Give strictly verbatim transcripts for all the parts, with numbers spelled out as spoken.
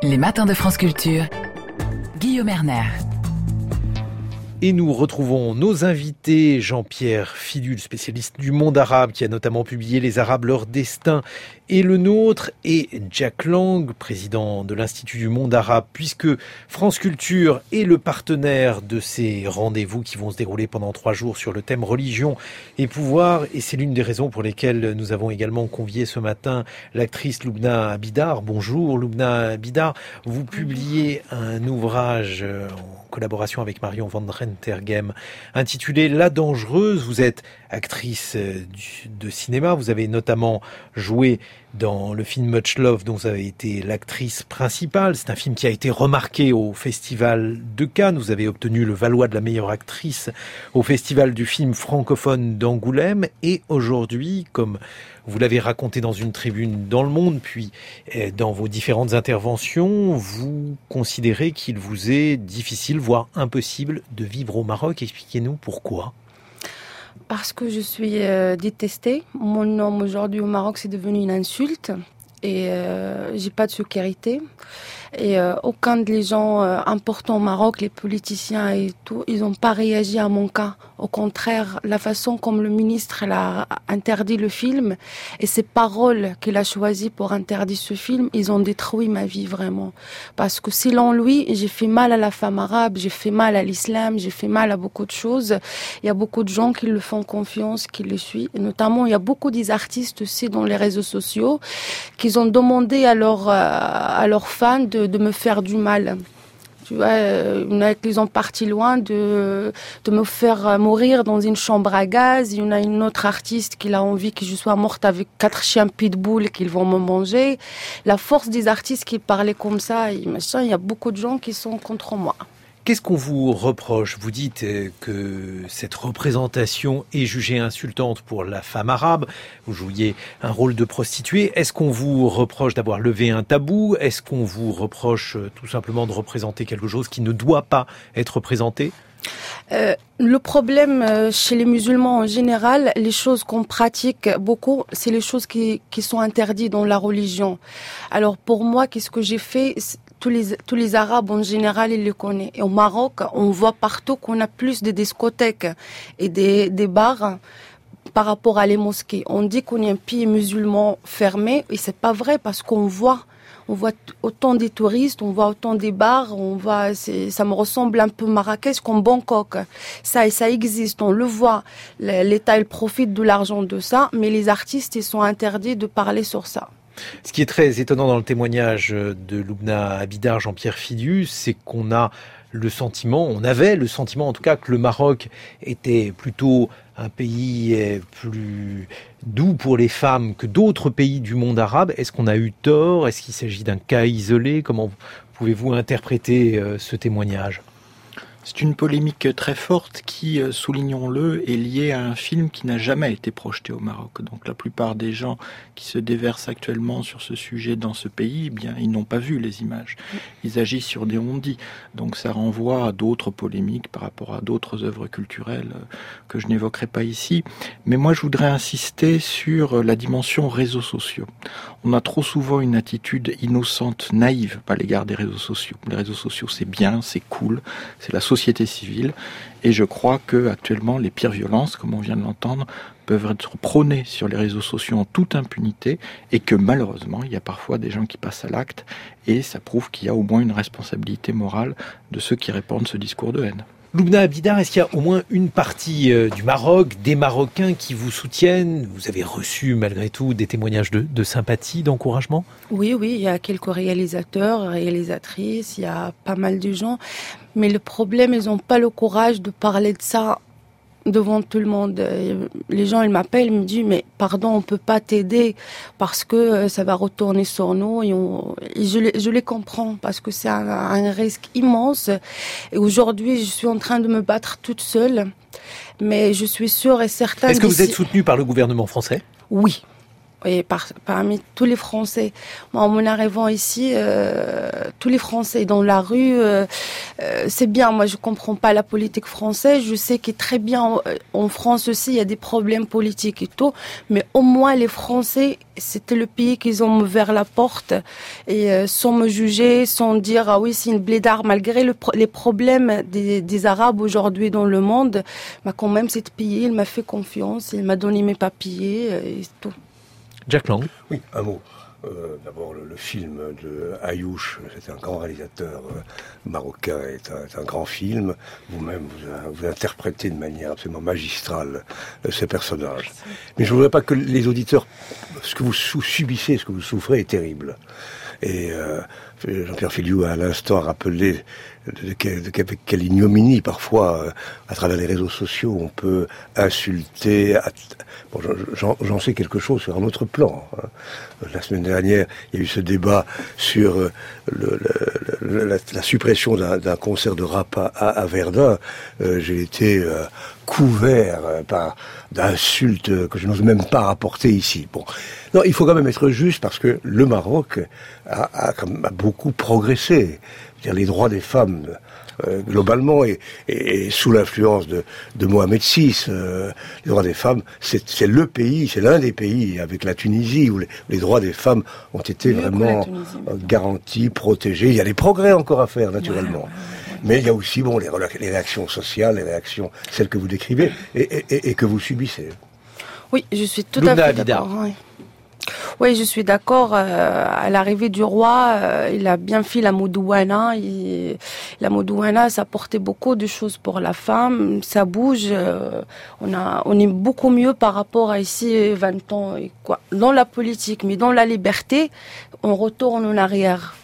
Les matins de France Culture. Guillaume Erner. Et nous retrouvons nos invités, Jean-Pierre Fidul, spécialiste du monde arabe, qui a notamment publié « Les Arabes, leur destin et le nôtre », et Jack Lang, président de l'Institut du monde arabe, puisque France Culture est le partenaire de ces rendez-vous qui vont se dérouler pendant trois jours sur le thème religion et pouvoir. Et c'est l'une des raisons pour lesquelles nous avons également convié ce matin l'actrice Loubna Abidar. Bonjour Loubna Abidar, vous publiez un ouvrage en collaboration avec Marion Van Rentergem, intitulé La Dangereuse. Vous êtes actrice de cinéma, vous avez notamment joué dans le film Much Love dont vous avez été l'actrice principale. C'est un film qui a été remarqué au Festival de Cannes. Vous avez obtenu le Valois de la meilleure actrice au Festival du film francophone d'Angoulême. Et aujourd'hui, comme vous l'avez raconté dans une tribune dans Le Monde, puis dans vos différentes interventions, vous considérez qu'il vous est difficile, voire impossible, de vivre au Maroc. Expliquez-nous pourquoi. Parce que je suis euh, détestée. Mon nom aujourd'hui au Maroc, c'est devenu une insulte. Et euh, j'ai pas de sécurité. Et euh, aucun des gens euh, importants au Maroc, les politiciens et tout, ils n'ont pas réagi à mon cas. Au contraire, la façon comme le ministre elle a interdit le film et ses paroles qu'il a choisies pour interdire ce film, ils ont détruit ma vie vraiment. Parce que selon lui, j'ai fait mal à la femme arabe, j'ai fait mal à l'islam, j'ai fait mal à beaucoup de choses. Il y a beaucoup de gens qui le font confiance, qui le suivent. Et notamment, il y a beaucoup des artistes aussi dans les réseaux sociaux qui ont demandé à leurs, à leurs fans de de me faire du mal. Tu vois, il y en a qui sont partis loin de, de me faire mourir dans une chambre à gaz. Il y en a une autre artiste qui a envie que je sois morte avec quatre chiens pitbull qu'ils vont me manger. La force des artistes qui parlaient comme ça, il y a beaucoup de gens qui sont contre moi. Qu'est-ce qu'on vous reproche ? Vous dites que cette représentation est jugée insultante pour la femme arabe. Vous jouiez un rôle de prostituée. Est-ce qu'on vous reproche d'avoir levé un tabou ? Est-ce qu'on vous reproche tout simplement de représenter quelque chose qui ne doit pas être représenté ? Euh, le problème euh, chez les musulmans en général, les choses qu'on pratique beaucoup, c'est les choses qui, qui sont interdites dans la religion. Alors pour moi, qu'est-ce que j'ai fait ? Tous les, tous les Arabes en général, ils le connaissent. Et au Maroc, on voit partout qu'on a plus de discothèques et des, des bars par rapport à les mosquées. On dit qu'on est un pays musulman fermé et c'est pas vrai parce qu'on voit On voit autant des touristes, on voit autant des bars, on voit, c'est, ça me ressemble un peu Marrakech comme Bangkok. Ça, ça existe, on le voit. L'État, il profite de l'argent de ça, mais les artistes, ils sont interdits de parler sur ça. Ce qui est très étonnant dans le témoignage de Loubna Abidar, Jean-Pierre Fidul, c'est qu'on a le sentiment, on avait le sentiment en tout cas que le Maroc était plutôt un pays plus doux pour les femmes que d'autres pays du monde arabe. Est-ce qu'on a eu tort ? Est-ce qu'il s'agit d'un cas isolé ? Comment pouvez-vous interpréter ce témoignage ? C'est une polémique très forte qui, soulignons-le, est liée à un film qui n'a jamais été projeté au Maroc. Donc la plupart des gens qui se déversent actuellement sur ce sujet dans ce pays, eh bien, ils n'ont pas vu les images. Ils agissent sur des on-dit. Donc ça renvoie à d'autres polémiques par rapport à d'autres œuvres culturelles que je n'évoquerai pas ici. Mais moi, je voudrais insister sur la dimension réseaux sociaux. On a trop souvent une attitude innocente, naïve à l'égard des réseaux sociaux. Les réseaux sociaux, c'est bien, c'est cool, c'est la société civile, et je crois que actuellement les pires violences, comme on vient de l'entendre, peuvent être prônées sur les réseaux sociaux en toute impunité, et que malheureusement il y a parfois des gens qui passent à l'acte, et ça prouve qu'il y a au moins une responsabilité morale de ceux qui répandent ce discours de haine. Loubna Abidar, est-ce qu'il y a au moins une partie euh, du Maroc, des Marocains qui vous soutiennent ? Vous avez reçu malgré tout des témoignages de, de sympathie, d'encouragement ? Oui, oui, il y a quelques réalisateurs, réalisatrices, il y a pas mal de gens. Mais le problème, ils n'ont pas le courage de parler de ça devant tout le monde. Les gens, ils m'appellent, ils me disent, mais pardon, on peut pas t'aider parce que ça va retourner sur nous. Et, on, et je, les, je les comprends parce que c'est un, un risque immense. Et aujourd'hui, je suis en train de me battre toute seule. Mais je suis sûre et certaine... Est-ce que vous êtes soutenue par le gouvernement français ? Oui. Et par, parmi tous les Français, moi, en mon arrivant ici, euh, tous les Français dans la rue, euh, euh, c'est bien. Moi, je comprends pas la politique française. Je sais que très bien en France aussi, il y a des problèmes politiques et tout. Mais au moins, les Français, c'était le pays qu'ils ont ouvert la porte et euh, sans me juger, sans dire ah oui, c'est une blédarde, malgré le pro- les problèmes des, des Arabes aujourd'hui dans le monde. Bah, quand même, cet pays, il m'a fait confiance, il m'a donné mes papiers et tout. Jack Lang. Oui, un mot. Euh, d'abord, le, le film de Ayouch, c'est un grand réalisateur euh, marocain, est un, est un grand film. Vous-même, vous, vous interprétez de manière absolument magistrale euh, ces personnages. Mais je ne voudrais pas que les auditeurs... Ce que vous subissez, ce que vous souffrez est terrible. Et euh, Jean-Pierre Filiou a à l'instant rappelé de, de, de, de quelle ignominie parfois euh, à travers les réseaux sociaux on peut insulter. At... Bon, j'en, j'en sais quelque chose sur un autre plan. Hein. La semaine dernière, il y a eu ce débat sur euh, le, le, le, la, la suppression d'un, d'un concert de rap à, à Verdun. Euh, j'ai été euh, couvert euh, par d'insultes que je n'ose même pas rapporter ici. Bon, non, il faut quand même être juste parce que le Maroc a, a, a beaucoup progressé. C'est-à-dire les droits des femmes euh, globalement et, et, et sous l'influence de, de Mohamed six, euh, les droits des femmes, c'est, c'est le pays, c'est l'un des pays avec la Tunisie où les, les droits des femmes ont été Mieux vraiment Tunisie, euh, garantis, protégés. Il y a des progrès encore à faire naturellement. Ouais, ouais, ouais. Mais il y a aussi bon les, les réactions sociales, les réactions celles que vous décrivez et, et, et que vous subissez. Oui, je suis tout Luna à fait d'accord. Oui. Oui, je suis d'accord. Euh, à l'arrivée du roi, euh, il a bien fait la Moudouana. Il, la Moudouana, ça portait beaucoup de choses pour la femme. Ça bouge. Euh, on a, on est beaucoup mieux par rapport à ici vingt ans. Et quoi. Dans la politique, mais dans la liberté, on retourne en arrière.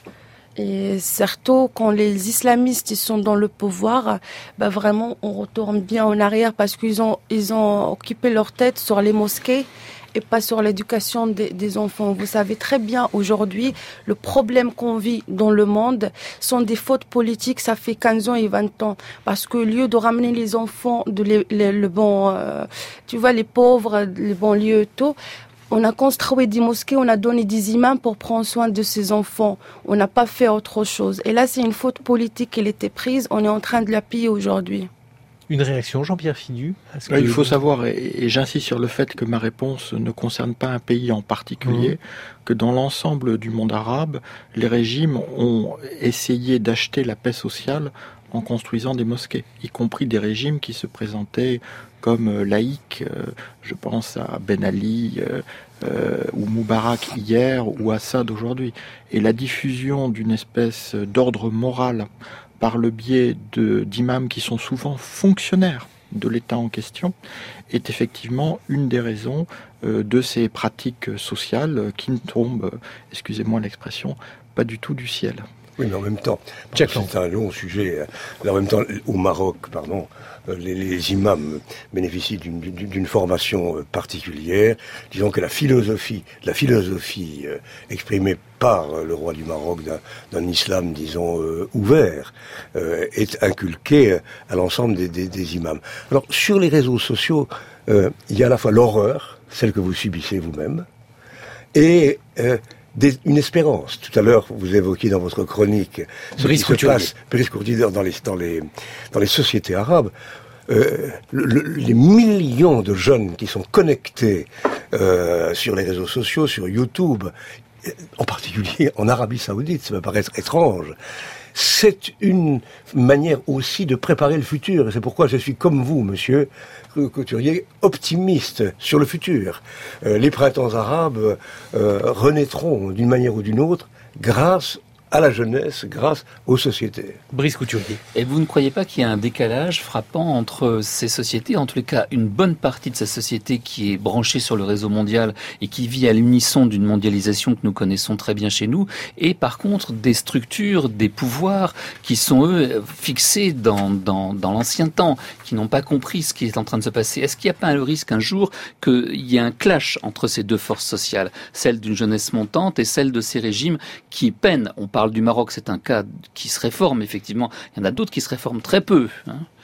Et surtout quand les islamistes ils sont dans le pouvoir, bah vraiment on retourne bien en arrière parce qu'ils ont ils ont occupé leur tête sur les mosquées et pas sur l'éducation des, des enfants. Vous savez très bien aujourd'hui le problème qu'on vit dans le monde sont des fautes politiques. Ça fait quinze ans et vingt ans parce que au lieu de ramener les enfants de les, les, le bon, euh, tu vois les pauvres, les banlieues et tout. On a construit des mosquées, on a donné des imams pour prendre soin de ces enfants. On n'a pas fait autre chose. Et là, c'est une faute politique qui était prise. On est en train de la piller aujourd'hui. Une réaction, Jean-Pierre Filiu? que... Il faut savoir, et, et j'insiste sur le fait que ma réponse ne concerne pas un pays en particulier, mmh. que dans l'ensemble du monde arabe, les régimes ont essayé d'acheter la paix sociale en construisant des mosquées, y compris des régimes qui se présentaient comme laïcs. Euh, je pense à Ben Ali euh, euh, ou Moubarak hier ou Assad aujourd'hui. Et la diffusion d'une espèce d'ordre moral par le biais de, d'imams qui sont souvent fonctionnaires de l'État en question est effectivement une des raisons euh, de ces pratiques sociales qui ne tombent, excusez-moi l'expression, pas du tout du ciel. Oui, mais en même temps, c'est un long sujet. En même temps, au Maroc, pardon, les, les imams bénéficient d'une, d'une, d'une formation particulière. Disons que la philosophie, la philosophie euh, exprimée par le roi du Maroc d'un, d'un islam, disons, euh, ouvert, euh, est inculquée à l'ensemble des, des, des imams. Alors, sur les réseaux sociaux, euh, il y a à la fois l'horreur, celle que vous subissez vous-même, et... Euh, Des, une espérance. Tout à l'heure, vous évoquiez dans votre chronique ce Brice qui se passe, Brice Courtier, dans les, dans les, dans les sociétés arabes. Euh, le, le, les millions de jeunes qui sont connectés euh, sur les réseaux sociaux, sur YouTube, en particulier en Arabie Saoudite, ça va paraître étrange. C'est une manière aussi de préparer le futur. Et c'est pourquoi je suis comme vous, monsieur Couturier, optimiste sur le futur. Euh, les printemps arabes euh, renaîtront d'une manière ou d'une autre grâce à la jeunesse, grâce aux sociétés. Brice Couturier. Et vous ne croyez pas qu'il y a un décalage frappant entre ces sociétés, en tous les cas une bonne partie de cette société qui est branchée sur le réseau mondial et qui vit à l'unisson d'une mondialisation que nous connaissons très bien chez nous, et par contre des structures, des pouvoirs qui sont eux fixés dans, dans, dans l'ancien temps, qui n'ont pas compris ce qui est en train de se passer. Est-ce qu'il n'y a pas le risque un jour qu'il y ait un clash entre ces deux forces sociales, celle d'une jeunesse montante et celle de ces régimes qui peinent? On parle du Maroc, c'est un cas qui se réforme, effectivement. Il y en a d'autres qui se réforment très peu. Hein.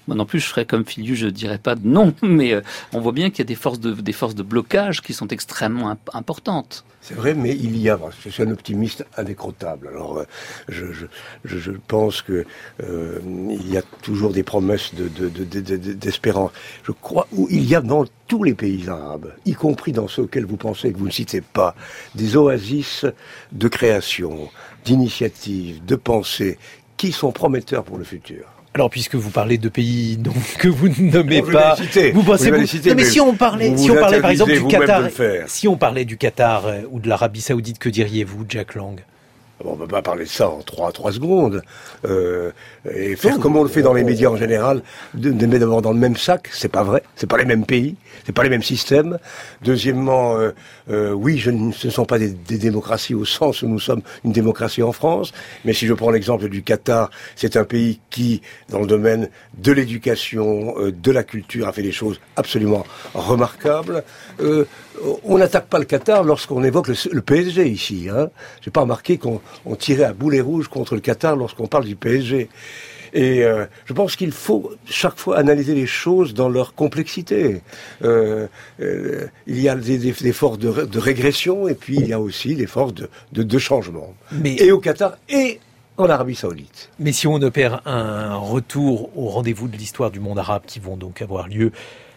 Moi non plus, je ferais comme Filius, je dirais pas de non, mais euh, on voit bien qu'il y a des forces de, des forces de blocage qui sont extrêmement imp- importantes. C'est vrai, mais il y a, je suis un optimiste indécrottable. Alors, euh, je, je, je, je pense que euh, il y a toujours des promesses de, de, de, de, de, d'espérance. Je crois où il y a dans tous les pays arabes, y compris dans ceux auxquels vous pensez que vous ne citez pas, des oasis de création, d'initiative, de pensée, qui sont prometteurs pour le futur. Alors, puisque vous parlez de pays donc, que vous ne nommez Bon, pas, citer, vous pensez vous... citer, non, mais, mais si on parlait, vous si vous on parlait par exemple du Qatar, de si on parlait du Qatar euh, ou de l'Arabie Saoudite, que diriez-vous, Jack Lang? On ne peut pas parler de ça en trois, trois secondes. Euh, et faire comme on le fait dans les médias en général, de, de mettre d'abord dans le même sac, c'est pas vrai. C'est pas les mêmes pays, c'est pas les mêmes systèmes. Deuxièmement, euh, euh, oui, je, ce ne sont pas des, des démocraties au sens où nous sommes une démocratie en France. Mais si je prends l'exemple du Qatar, c'est un pays qui, dans le domaine de l'éducation, euh, de la culture, a fait des choses absolument remarquables. Euh, on n'attaque pas le Qatar lorsqu'on évoque le, le P S G ici. Hein. J'ai pas remarqué qu'on on tirait à boulet rouge contre le Qatar lorsqu'on parle du P S G. Et euh, je pense qu'il faut chaque fois analyser les choses dans leur complexité. Euh, euh, il y a des, des, des forces de, de régression et puis il y a aussi des forces de, de, de changement. Mais... Et au Qatar et en Arabie Saoudite. Mais si on opère un retour au rendez-vous de l'histoire du monde arabe qui vont donc avoir lieu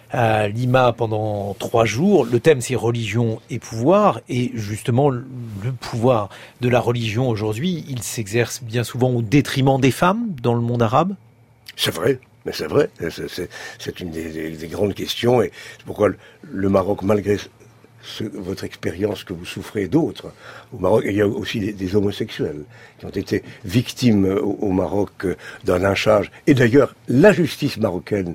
à Lima pendant trois jours. Le thème, c'est religion et pouvoir. Et justement, le pouvoir de la religion aujourd'hui, il s'exerce bien souvent au détriment des femmes dans le monde arabe. C'est vrai. Mais c'est vrai. C'est, c'est, c'est une des, des, des grandes questions. Et c'est pourquoi le, le Maroc, malgré ce, votre expérience que vous souffrez et d'autres, au Maroc, il y a aussi des, des homosexuels qui ont été victimes au, au Maroc d'un lynchage. Et d'ailleurs, la justice marocaine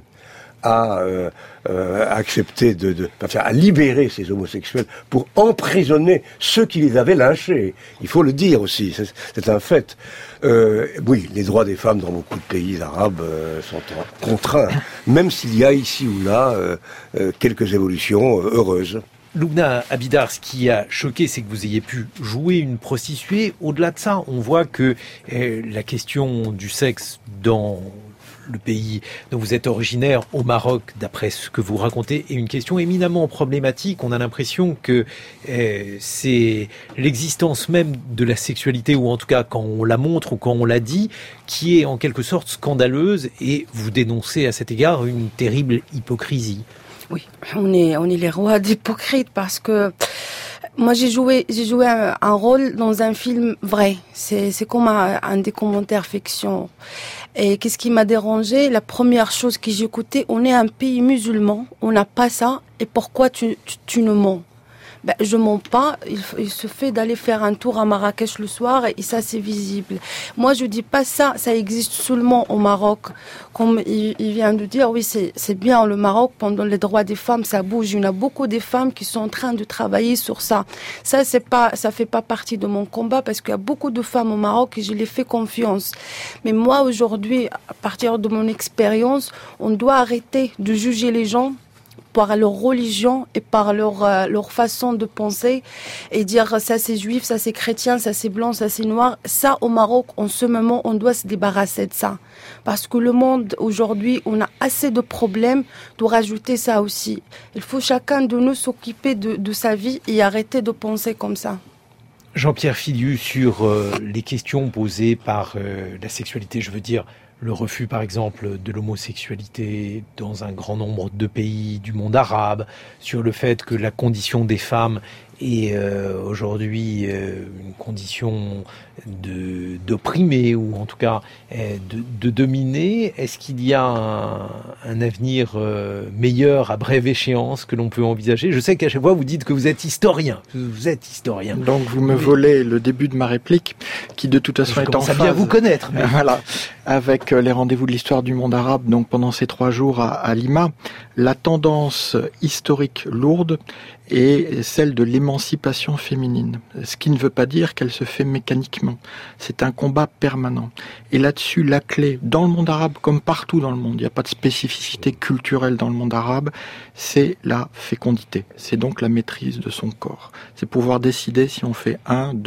à euh, euh, accepter de, de enfin, à libérer ces homosexuels pour emprisonner ceux qui les avaient lynchés. Il faut le dire aussi, c'est, c'est un fait. Euh, oui, les droits des femmes dans beaucoup de pays arabes euh, sont contraints, même s'il y a ici ou là euh, euh, quelques évolutions euh, heureuses. Loubna Abidar, ce qui a choqué, c'est que vous ayez pu jouer une prostituée. Au-delà de ça, on voit que euh, la question du sexe dans le pays dont vous êtes originaire, au Maroc, d'après ce que vous racontez, est une question éminemment problématique. On a l'impression que euh, c'est l'existence même de la sexualité, ou en tout cas quand on la montre ou quand on la dit, qui est en quelque sorte scandaleuse, et vous dénoncez à cet égard une terrible hypocrisie. Oui, on est, on est les rois d'hypocrite parce que moi j'ai joué, j'ai joué un, un rôle dans un film vrai. C'est, c'est comme un, un documentaire fiction. Et qu'est-ce qui m'a dérangé? La première chose que j'ai écoutée, on est un pays musulman, on n'a pas ça, et pourquoi tu, tu, tu nous mens? Ben, je mens pas, il, il se fait d'aller faire un tour à Marrakech le soir et ça c'est visible. Moi je dis pas ça, ça existe seulement au Maroc. Comme il, il vient de dire, oui c'est, c'est bien le Maroc, pendant les droits des femmes ça bouge. Il y en a beaucoup de femmes qui sont en train de travailler sur ça. Ça c'est pas, ça fait pas partie de mon combat parce qu'il y a beaucoup de femmes au Maroc et je les fais confiance. Mais moi aujourd'hui, à partir de mon expérience, on doit arrêter de juger les gens par leur religion et par leur euh, leur façon de penser et dire ça c'est juif, ça c'est chrétien, ça c'est blanc, ça c'est noir. Ça au Maroc, en ce moment, on doit se débarrasser de ça. Parce que le monde aujourd'hui, on a assez de problèmes de rajouter ça aussi. Il faut chacun de nous s'occuper de, de sa vie et arrêter de penser comme ça. Jean-Pierre Filius, sur euh, les questions posées par euh, la sexualité, je veux dire le refus, par exemple, de l'homosexualité dans un grand nombre de pays du monde arabe, sur le fait que la condition des femmes est euh, aujourd'hui euh, une condition de, d'opprimée, ou en tout cas euh, de, de dominer. Est-ce qu'il y a un, un avenir euh, meilleur à brève échéance que l'on peut envisager? Je sais qu'à chaque fois vous dites que vous êtes historien. Vous êtes historien. Donc vous me volez le début de ma réplique, qui de toute façon Je est en phase. phase. À bien vous connaître. Mais... Voilà, avec les rendez-vous de l'histoire du monde arabe. Donc pendant ces trois jours à, à Lima, la tendance historique lourde est celle de l'émancipation féminine. Ce qui ne veut pas dire qu'elle se fait mécaniquement. C'est un combat permanent. Et là-dessus, la clé, dans le monde arabe comme partout dans le monde, il n'y a pas de spécificité culturelle dans le monde arabe, c'est la fécondité. C'est donc la maîtrise de son corps. C'est pouvoir décider si on fait un, deux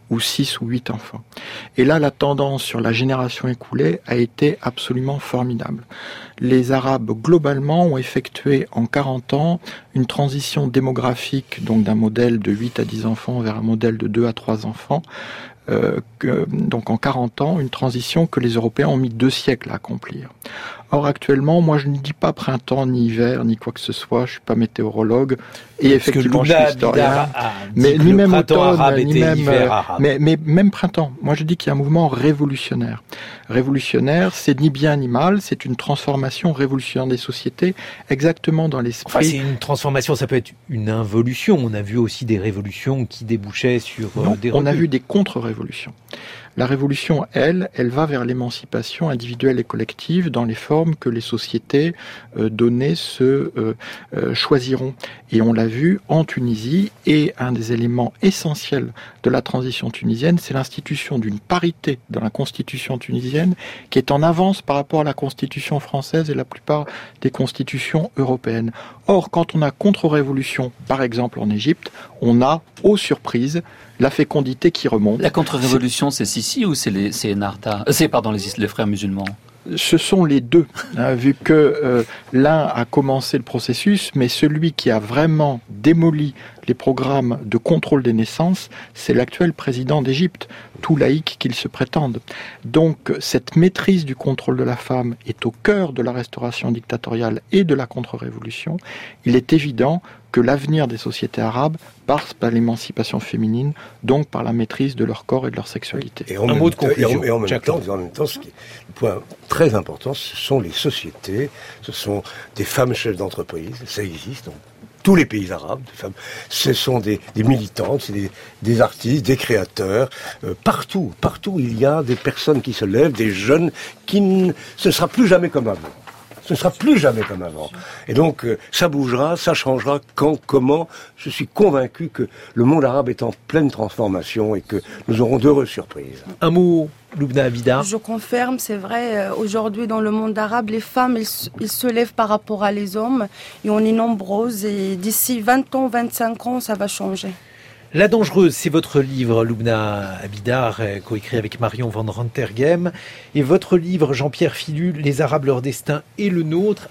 ou six ou huit enfants. Et là, la tendance sur la génération écoulée a été absolument formidable. Les Arabes, globalement, ont effectué en quarante ans une transition démographique, donc d'un modèle de huit à dix enfants vers un modèle de deux à trois enfants. Euh, que, donc en quarante ans, une transition que les Européens ont mis deux siècles à accomplir. Or actuellement, moi je ne dis pas printemps, ni hiver, ni quoi que ce soit, je suis pas météorologue, et parce effectivement je suis historien, mais ni même automne, ni même, hiver mais, mais même printemps. Moi je dis qu'il y a un mouvement révolutionnaire. Révolutionnaire, c'est ni bien ni mal, c'est une transformation révolutionnaire des sociétés, exactement dans l'esprit. Enfin, c'est une transformation, ça peut être une involution. On a vu aussi des révolutions qui débouchaient sur non, euh, des on a vu des contre-révolutions. La révolution, elle, elle va vers l'émancipation individuelle et collective dans les formes que les sociétés euh, données se euh, euh, choisiront. Et on l'a vu en Tunisie, et un des éléments essentiels de la transition tunisienne, c'est l'institution d'une parité dans la constitution tunisienne qui est en avance par rapport à la constitution française et la plupart des constitutions européennes. Or, quand on a contre-révolution, par exemple en Égypte, on a, aux surprises, la fécondité qui remonte. La contre-révolution, c'est Sisi ou c'est les, c'est Ennahda, euh, c'est pardon les, les frères musulmans? Ce sont les deux, hein, vu que euh, l'un a commencé le processus, mais celui qui a vraiment démoli les programmes de contrôle des naissances, c'est l'actuel président d'Égypte, tout laïque qu'il se prétende. Donc cette maîtrise du contrôle de la femme est au cœur de la restauration dictatoriale et de la contre-révolution. Il est évident que l'avenir des sociétés arabes passe par l'émancipation féminine, donc par la maîtrise de leur corps et de leur sexualité. Et en Un même mot de temps- conclusion. Et en, et en même Jack temps, Lang. en même temps, ce qui est le point très important, ce sont les sociétés, ce sont des femmes chefs d'entreprise, ça existe dans tous les pays arabes, des femmes, ce sont des, des militantes, c'est des, des artistes, des créateurs, euh, partout, partout il y a des personnes qui se lèvent, des jeunes qui ne, ce ne sera plus jamais comme avant. Ce ne sera plus jamais comme avant. Et donc, euh, ça bougera, ça changera, quand, comment. Je suis convaincu que le monde arabe est en pleine transformation et que nous aurons d'heureuses surprises. Un mot, Loubna Abidar. Je confirme, c'est vrai, euh, aujourd'hui dans le monde arabe, les femmes, ils, se- ils se lèvent par rapport à les hommes et on est nombreuses et d'ici vingt ans, vingt-cinq ans, ça va changer. La Dangereuse, c'est votre livre, Loubna Abidar, euh, coécrit avec Marion Van Rentergem. Et votre livre, Jean-Pierre Fidul, Les Arabes, leur destin et le nôtre,